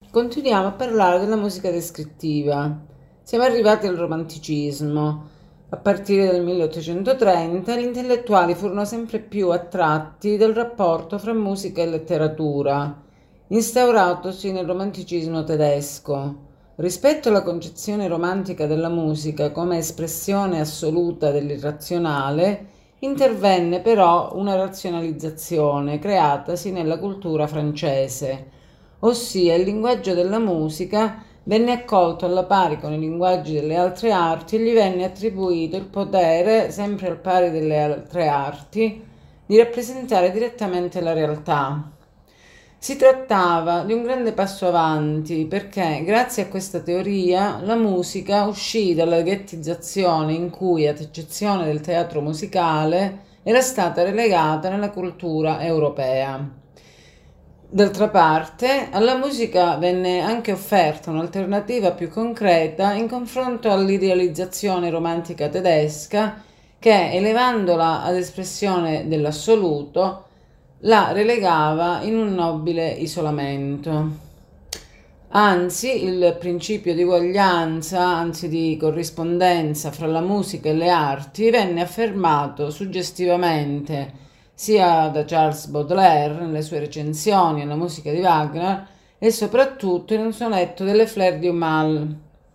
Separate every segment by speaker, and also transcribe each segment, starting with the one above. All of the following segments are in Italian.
Speaker 1: Continuiamo a parlare della musica descrittiva. Siamo arrivati al romanticismo. A partire dal 1830 gli intellettuali furono sempre più attratti dal rapporto fra musica e letteratura, instauratosi nel romanticismo tedesco. Rispetto alla concezione romantica della musica come espressione assoluta dell'irrazionale, intervenne però una razionalizzazione creatasi nella cultura francese, ossia il linguaggio della musica venne accolto alla pari con i linguaggi delle altre arti e gli venne attribuito il potere, sempre al pari delle altre arti, di rappresentare direttamente la realtà. Si trattava di un grande passo avanti perché, grazie a questa teoria, la musica uscì dalla ghettizzazione in cui, ad eccezione del teatro musicale, era stata relegata nella cultura europea. D'altra parte, alla musica venne anche offerta un'alternativa più concreta in confronto all'idealizzazione romantica tedesca che, elevandola ad espressione dell'assoluto, la relegava in un nobile isolamento. Anzi, il principio di uguaglianza, anzi di corrispondenza fra la musica e le arti, venne affermato suggestivamente sia da Charles Baudelaire nelle sue recensioni alla musica di Wagner e soprattutto in un sonetto delle Fleurs du Mal.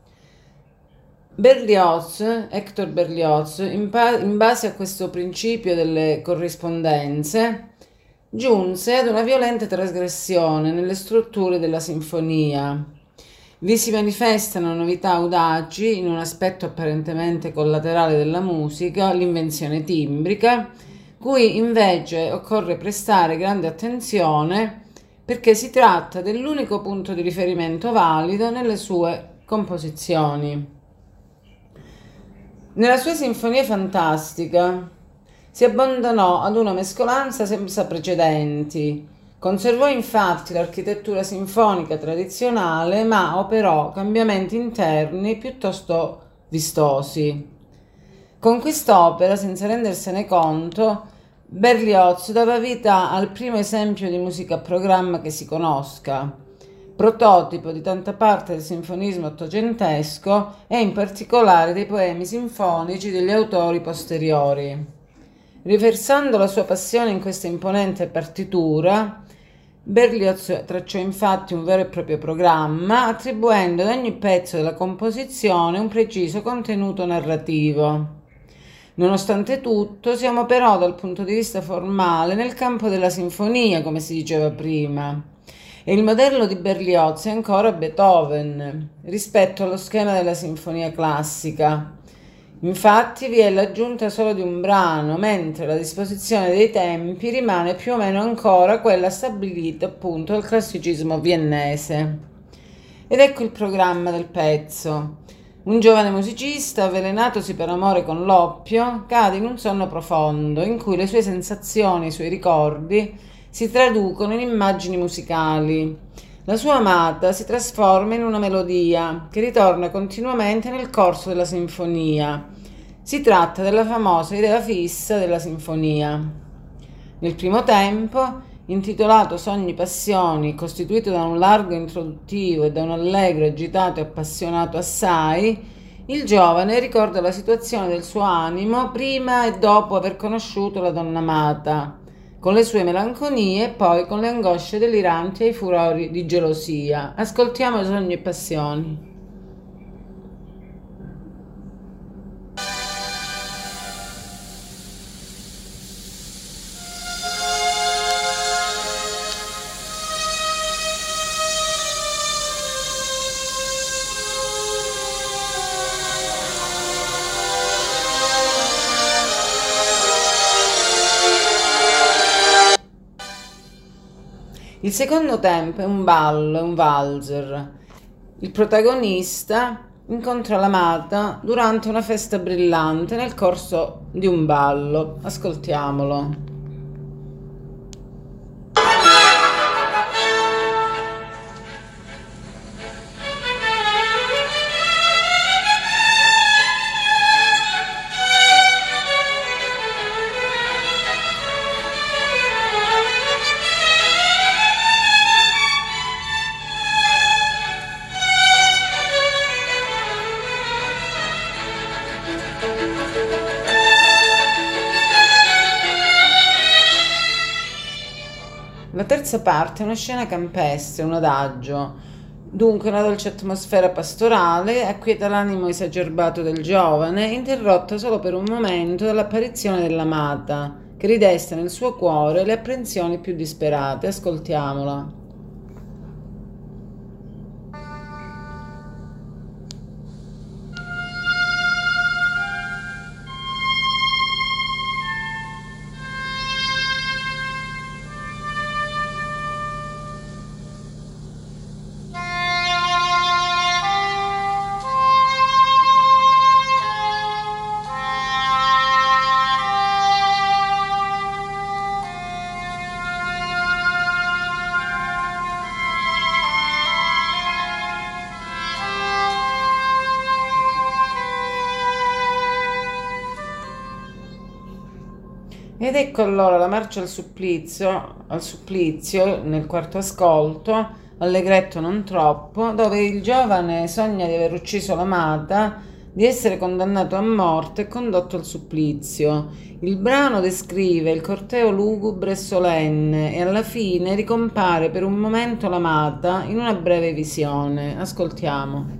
Speaker 1: Hector Berlioz, in base a questo principio delle corrispondenze, giunse ad una violenta trasgressione nelle strutture della sinfonia. Vi si manifestano novità audaci in un aspetto apparentemente collaterale della musica, l'invenzione timbrica, cui invece occorre prestare grande attenzione perché si tratta dell'unico punto di riferimento valido nelle sue composizioni. Nella sua sinfonia fantastica si abbandonò ad una mescolanza senza precedenti. Conservò infatti l'architettura sinfonica tradizionale, ma operò cambiamenti interni piuttosto vistosi. Con quest'opera, senza rendersene conto, Berlioz dava vita al primo esempio di musica a programma che si conosca, prototipo di tanta parte del sinfonismo ottocentesco e in particolare dei poemi sinfonici degli autori posteriori. Riversando la sua passione in questa imponente partitura, Berlioz tracciò infatti un vero e proprio programma, attribuendo ad ogni pezzo della composizione un preciso contenuto narrativo. Nonostante tutto, siamo però dal punto di vista formale nel campo della sinfonia, come si diceva prima, e il modello di Berlioz è ancora Beethoven rispetto allo schema della sinfonia classica. Infatti vi è l'aggiunta solo di un brano, mentre la disposizione dei tempi rimane più o meno ancora quella stabilita appunto dal classicismo viennese. Ed ecco il programma del pezzo. Un giovane musicista, avvelenatosi per amore con l'oppio, cade in un sonno profondo, in cui le sue sensazioni, i suoi ricordi, si traducono in immagini musicali. La sua amata si trasforma in una melodia, che ritorna continuamente nel corso della sinfonia. Si tratta della famosa idea fissa della sinfonia. Nel primo tempo, intitolato Sogni Passioni, costituito da un largo introduttivo e da un allegro, agitato e appassionato assai, il giovane ricorda la situazione del suo animo prima e dopo aver conosciuto la donna amata, con le sue melanconie e poi con le angosce deliranti e i furori di gelosia. Ascoltiamo Sogni e Passioni. Il secondo tempo è un ballo, è un valzer. Il protagonista incontra l'amata durante una festa brillante nel corso di un ballo. Ascoltiamolo. La terza parte è una scena campestre, un adagio. Dunque una dolce atmosfera pastorale acquieta l'animo esacerbato del giovane, interrotta solo per un momento dall'apparizione dell'amata, che ridesta nel suo cuore le apprensioni più disperate. Ascoltiamola. Ed ecco allora la marcia al supplizio nel quarto ascolto, allegretto non troppo, dove il giovane sogna di aver ucciso l'amata, di essere condannato a morte e condotto al supplizio. Il brano descrive il corteo lugubre e solenne e alla fine ricompare per un momento l'amata in una breve visione. Ascoltiamo.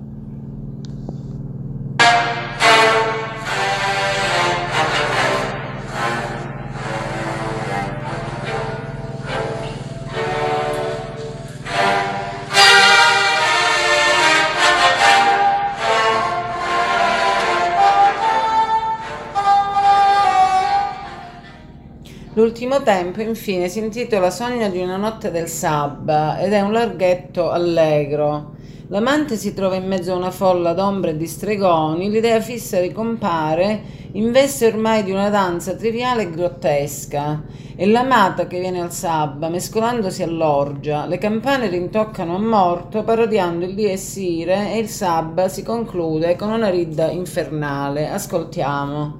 Speaker 1: L'ultimo tempo, infine, si intitola Sogno di una notte del sabba ed è un larghetto allegro. L'amante si trova in mezzo a una folla d'ombre e di stregoni, l'idea fissa ricompare in veste ormai di una danza triviale e grottesca. È l'amata che viene al sabba, mescolandosi all'orgia. Le campane rintoccano a morto, parodiando il dies irae, e il sabba si conclude con una ridda infernale. Ascoltiamo.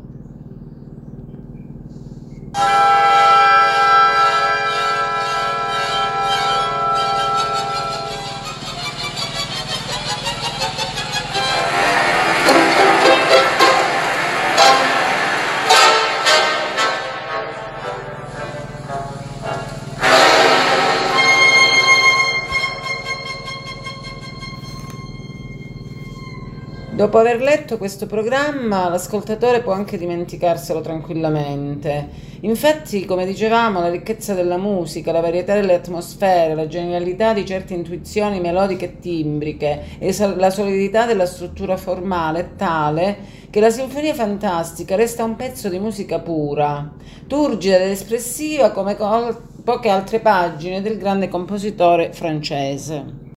Speaker 1: Dopo aver letto questo programma, l'ascoltatore può anche dimenticarselo tranquillamente. Infatti, come dicevamo, la ricchezza della musica, la varietà delle atmosfere, la genialità di certe intuizioni melodiche e timbriche e la solidità della struttura formale è tale che la sinfonia fantastica resta un pezzo di musica pura, turgida ed espressiva come poche altre pagine del grande compositore francese.